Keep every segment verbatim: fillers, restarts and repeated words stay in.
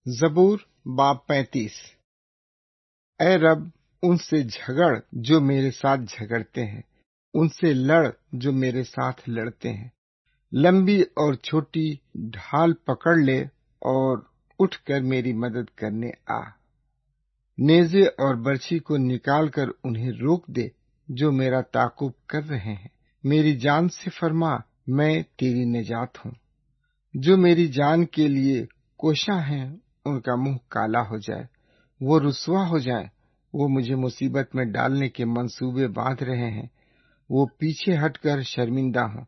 زبور باب پینتیس۔ اے رب، ان سے جھگڑ جو میرے ساتھ جھگڑتے ہیں، ان سے لڑ جو میرے ساتھ لڑتے ہیں۔ لمبی اور چھوٹی ڈھال پکڑ لے اور اٹھ کر میری مدد کرنے آ۔ نیزے اور برچھی کو نکال کر انہیں روک دے جو میرا تعاقب کر رہے ہیں۔ میری جان سے فرما، میں تیری نجات ہوں۔ جو میری جان کے لیے کوشاں ہیں، ان کا منہ کالا ہو جائے، وہ رسوا ہو جائیں۔ وہ مجھے مصیبت میں ڈالنے کے منصوبے باندھ رہے ہیں، وہ پیچھے ہٹ کر شرمندہ ہوں۔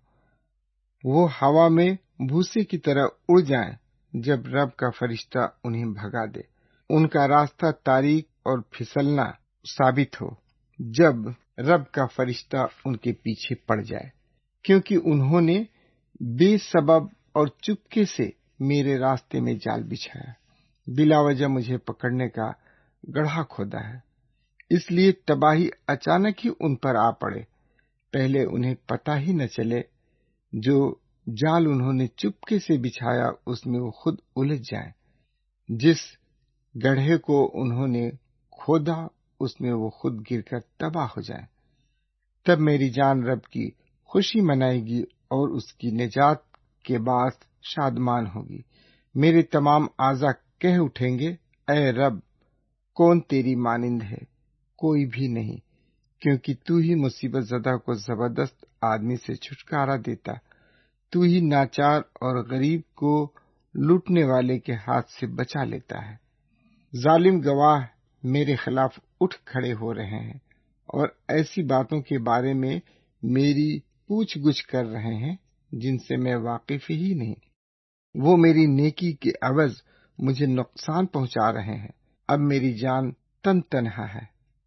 وہ ہوا میں بھوسے کی طرح اڑ جائیں جب رب کا فرشتہ انہیں بھگا دے۔ ان کا راستہ تاریک اور پھسلنا ثابت ہو جب رب کا فرشتہ ان کے پیچھے پڑ جائے، کیونکہ انہوں نے بے سبب اور چپکے سے میرے راستے میں جال بچھایا، بلا وجہ مجھے پکڑنے کا گڑھا کھودا ہے۔ اس لیے تباہی اچانک ہی ان پر آ پڑے، پہلے انہیں پتہ ہی نہ چلے۔ جو جال انہوں نے چپکے سے بچھایا، اس میں وہ خود الجھ جائیں۔ جس گڑھے کو انہوں نے کھودا، اس میں وہ خود گر کر تباہ ہو جائیں۔ تب میری جان رب کی خوشی منائے گی اور اس کی نجات کے بعد شادمان ہوگی۔ میرے تمام اعضاء کہہ اٹھیں گے، اے رب، کون تیری مانند ہے؟ کوئی بھی نہیں، کیونکہ تو ہی مصیبت زدہ کو زبردست آدمی سے چھٹکارا دیتا، تو ہی ناچار اور غریب کو لوٹنے والے کے ہاتھ سے بچا لیتا ہے۔ ظالم گواہ میرے خلاف اٹھ کھڑے ہو رہے ہیں اور ایسی باتوں کے بارے میں میری پوچھ گچھ کر رہے ہیں جن سے میں واقف ہی نہیں۔ وہ میری نیکی کے عوض مجھے نقصان پہنچا رہے ہیں۔ اب میری جان تن تنہا ہے۔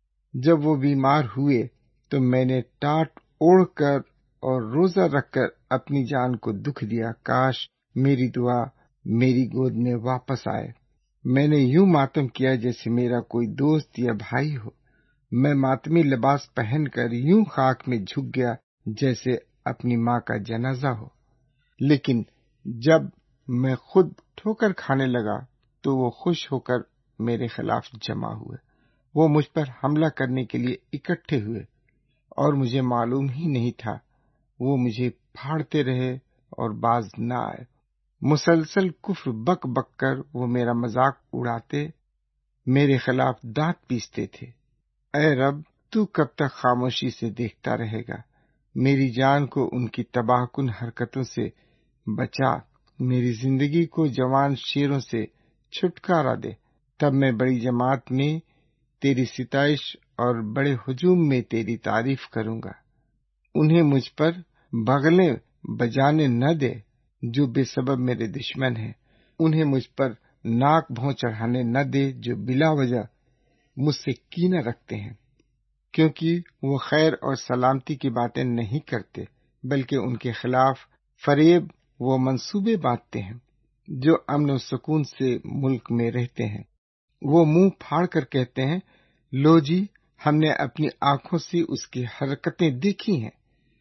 جب وہ بیمار ہوئے تو میں نے ٹاٹ اوڑھ کر اور روزہ رکھ کر اپنی جان کو دکھ دیا، کاش میری دعا میری گود میں واپس آئے۔ میں نے یوں ماتم کیا جیسے میرا کوئی دوست یا بھائی ہو۔ میں ماتمی لباس پہن کر یوں خاک میں جھک گیا جیسے اپنی ماں کا جنازہ ہو۔ لیکن جب میں خود ٹھوکر کھانے لگا تو وہ خوش ہو کر میرے خلاف جمع ہوئے۔ وہ مجھ پر حملہ کرنے کے لیے اکٹھے ہوئے اور مجھے معلوم ہی نہیں تھا۔ وہ مجھے پھاڑتے رہے اور باز نہ آئے۔ مسلسل کفر بک بک کر وہ میرا مذاق اڑاتے، میرے خلاف دانت پیستے تھے۔ اے رب، تو کب تک خاموشی سے دیکھتا رہے گا؟ میری جان کو ان کی تباہ کن حرکتوں سے بچا، میری زندگی کو جوان شیروں سے چھٹکارا دے۔ تب میں بڑی جماعت میں تیری ستائش اور بڑے ہجوم میں تیری تعریف کروں گا۔ انہیں مجھ پر بغلیں بجانے نہ دے جو بے سبب میرے دشمن ہیں۔ انہیں مجھ پر ناک بھوں چڑھانے نہ دے جو بلا وجہ مجھ سے کینہ رکھتے ہیں، کیونکہ وہ خیر اور سلامتی کی باتیں نہیں کرتے، بلکہ ان کے خلاف فریب وہ منصوبے باندھتے ہیں جو امن و سکون سے ملک میں رہتے ہیں۔ وہ منہ پھاڑ کر کہتے ہیں، لو جی، ہم نے اپنی آنکھوں سے اس کی حرکتیں دیکھی ہیں۔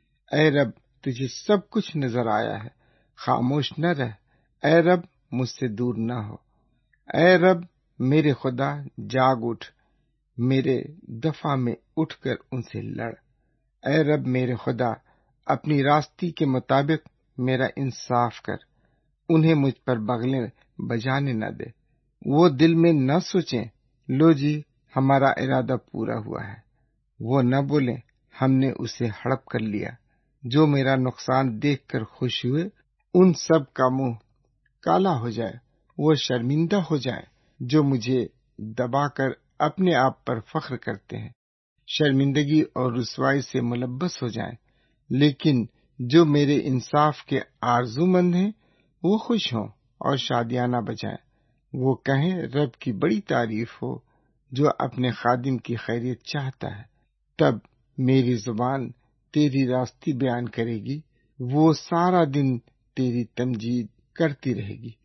اے رب، تجھے سب کچھ نظر آیا ہے، خاموش نہ رہ۔ اے رب، مجھ سے دور نہ ہو۔ اے رب میرے خدا، جاگ اٹھ، میرے دفاع میں اٹھ کر ان سے لڑ۔ اے رب میرے خدا، اپنی راستی کے مطابق میرا انصاف کر، انہیں مجھ پر بغلیں بجانے نہ دے۔ وہ دل میں نہ سوچیں، لو جی، ہمارا ارادہ پورا ہوا ہے۔ وہ نہ بولیں، ہم نے اسے ہڑپ کر لیا۔ جو میرا نقصان دیکھ کر خوش ہوئے، ان سب کا منہ کالا ہو جائے۔ وہ شرمندہ ہو جائیں جو مجھے دبا کر اپنے آپ پر فخر کرتے ہیں، شرمندگی اور رسوائی سے ملبس ہو جائیں۔ لیکن جو میرے انصاف کے آرزو مند ہیں، وہ خوش ہوں اور شادیانہ بجائیں۔ وہ کہیں، رب کی بڑی تعریف ہو جو اپنے خادم کی خیریت چاہتا ہے۔ تب میری زبان تیری راستی بیان کرے گی، وہ سارا دن تیری تمجید کرتی رہے گی۔